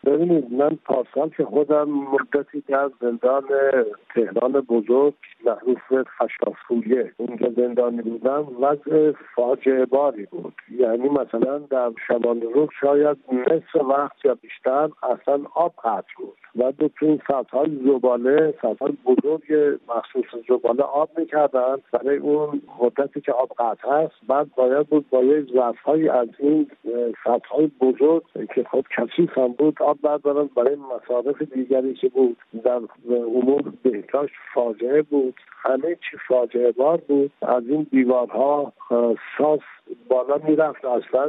ببینید من پارسال که خودم مدتی در زندان تهران بزرگ معروف به خشافویه اونجا زندانی بودم، وضع فاجعه باری بود. یعنی مثلا در شبانه‌روز شاید نصف وقت یا بیشتر اصلا آب قطع بود و تو این سطح‌های زباله، سطح‌های بزرگ مخصوص زباله آب می‌کردن برای اون مدتی که آب قطع هست. بعد باید بود با یه ظرف‌هایی از این سطح‌های بزرگ که خود کثیف هم بود آب بردارن برای مصارف دیگری که بود. در امور بهداشت فاجعه بود، همه چی فاجعه بار بود. از این دیوارها ساس بالا میرفت، اصلا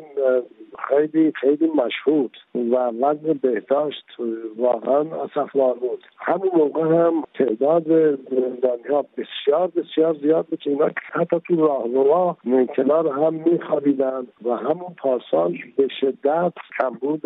خیلی خیلی مشهود و وضع بهداشت واقعا اسفبار بود. همین موقع هم تعداد زندانی‌ها بسیار بسیار زیاد بود که اینا حتی تو راهروها کنار هم میخوابیدن و همون پارسال به شدت کمبود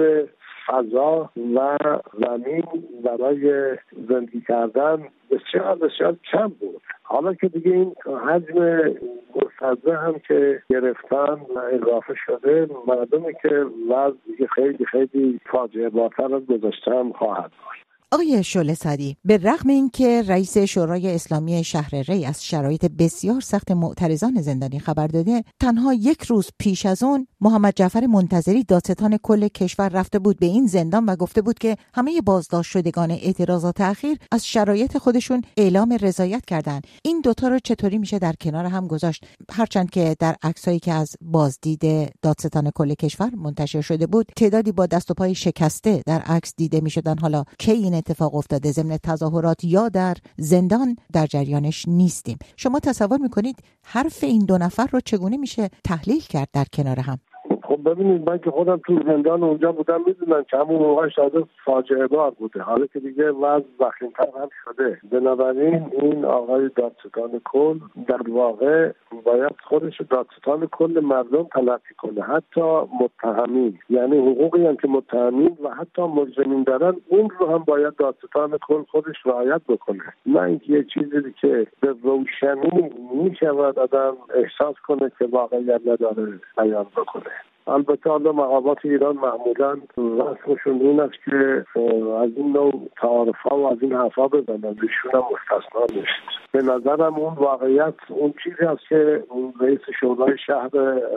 فضا و زمین برای زندگی کردن بسیار بسیار کم بود. حالا که دیگه این حجم گسترده هم که گرفتن و اضافه شده، مردمی که وضع دیگه خیلی خیلی فاجعه بارتر از گذشته هم خواهد بود. آقای شعله سعدی، به رغم اینکه رئیس شورای اسلامی شهر ری از شرایط بسیار سخت معترضان زندانی خبر داده، تنها یک روز پیش از اون محمد جعفر منتظری دادستان کل کشور رفته بود به این زندان و گفته بود که همه بازداشت شدگان اعتراضات اخیر از شرایط خودشون اعلام رضایت کردن. این دوتا رو چطوری میشه در کنار هم گذاشت؟ هرچند که در عکسایی که از بازدید دادستان کل کشور منتشر شده بود تعدادی با دست و پای شکسته در عکس دیده میشدن. حالا کی این اتفاق افتاده؟ ضمن تظاهرات یا در زندان در جریانش نیستیم. شما تصور میکنید حرف این دو نفر رو چگونه میشه تحلیل کرد در کنار هم؟ خب ببینید، من که خودم تو زندان اونجا بودم میدونم که همون موقع شاید فاجعه بار بوده. حالا که دیگه وضع وخیم‌تر هم شده، بنابراین این آقای دادستان کل در واقع باید خودش دادستان کل مردم تلقی کنه، حتی متهمین، یعنی حقوقی هم که متهمین و حتی مجرمین دارن اون رو هم باید دادستان کل خودش رعایت بکنه. نه اینکه یه چیزی که به روشنی میشود آدم احساس کنه که واقعیت نداره بیان بکنه. البته حالا مقامات ایران معمولا رسمشون این است که از این نوع تعارف‌ها و از این حرفا بزنن، ایشون هم مستثنا نیست. به نظرم اون واقعیت اون چیزی است که رئیس شورای شهر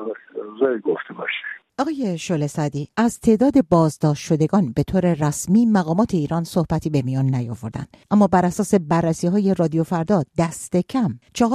ری گفته باشه. آقای شعله سعدی، از تعداد بازداشت شدگان به طور رسمی مقامات ایران صحبتی به میان نیاوردند، اما بر اساس بررسی‌های رادیو فردا دست کم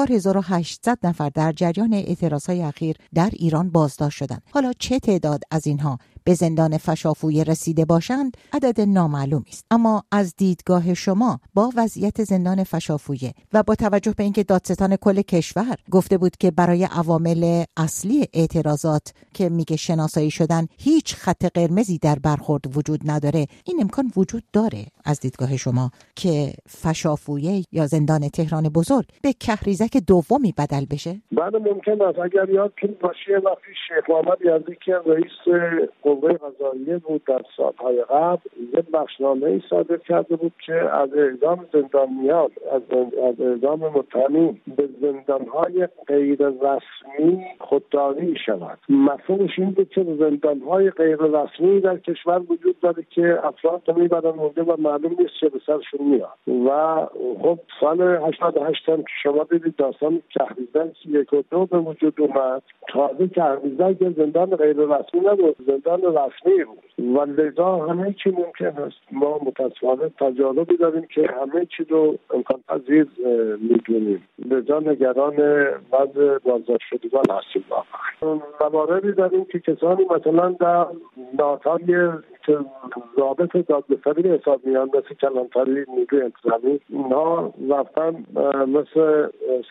4800 نفر در جریان اعتراضهای اخیر در ایران بازداشت شدند. حالا چه تعداد از اینها به زندان فشافویه رسیده باشند عدد نامعلومی است، اما از دیدگاه شما با وضعیت زندان فشافویه و با توجه به اینکه دادستان کل کشور گفته بود که برای عوامل اصلی اعتراضات که میگه شناسایی شدن هیچ خط قرمزی در برخورد وجود نداره، این امکان وجود داره از دیدگاه شما که فشافویه یا زندان تهران بزرگ به کهریزک دومی بدل بشه؟ بله ممکن است. اگر یادتون باشه وقتی شیخ محمد یزدی که رئیس قوه قضاییه بود در سالهای قبل، یه بخشنامه‌ای صادر کرده بود که از اعدام زندانیان، از اعدام متهمین به زندانهای غیر رسمی خودداری شود. مفهومش این بود که زندانهای غیر رسمی در کشور وجود داره که افراد رو میبرن اونجا و معلوم نیست چه به سرشون میاد. و خب سال 88 هم که شما دیدید داستان کهریزک 1 و 2 به وجود اومد. تازه کهریزک زندان غیر رسمی نبود، زندان رسمی بود و لذا همه چی ممکن است. ما متاسفانه تجاربی داریم که همه چی رو امکان پذیر میدونیم، لذا نگران وضع بازداشت شدگان هستیم. مواردی داریم که کسانی مثلا در نهادهای که ضابط دادگستری به حساب میان مثل کلانتری، نیروی انتظامی، اینها رفتن مثل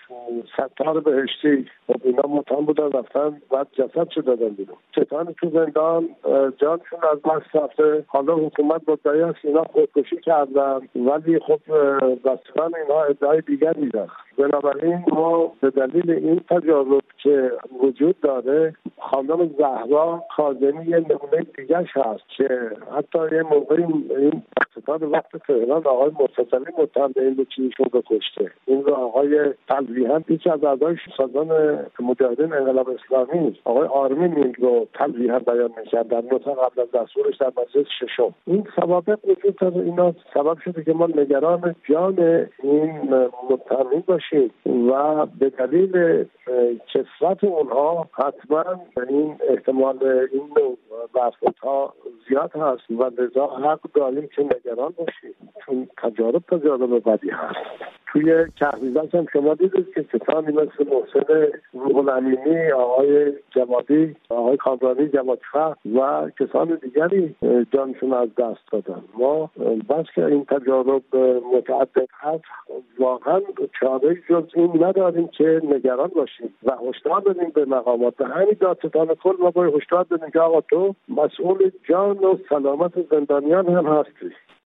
ستار بهشتی، اینا متهم بودن رفتن بعد جسدشو دادن بیرون. کسانی تو زندان جانشون از دست رفته، حالا حکومت مدعی است اینا خودکشی کردن، ولی خب دستگان اینها ادعای دیگری دارن. بنابراین ما به دلیل این تجارب که وجود داره، خانم زهرا کاظمی یه نمونه دیگرش هست که حتی یه موقعی این دادستان وقت تهران آقای مرتضوی متهم به این بود که ایشون رو کشته. این رو آقای تلویحا یکی از اعضای سازمان مجاهدین انقلاب اسلامی آقای آرمین این رو تلویحا بیان می‌کرد در نطق قبل از دستورش در مجلس ششم. این سوابق وجود داره، اینا سبب شده که ما نگران جان این متهمین باشیم و به دلیل کثرت اونها حتما این احتمال این برخوردها زیاد هست و لذا حق داریم که نگران باشیم، چون تجارب بدی هست. توی کهریزک هم شما دیدید که کسانی مثل محسن روح الامینی، آقای جوادی، آقای کامرانی جوادفر و کسان دیگری جانشون از دست دادن. ما بس که این تجارب متعدد هست واقعا چاره جز این نداریم که نگران باشیم و هشدار بدیم به مقامات. همین دادستان کل ما باید هشدار بدیم که آقا تو مسئول جان و سلامت زندانیان هم هستی.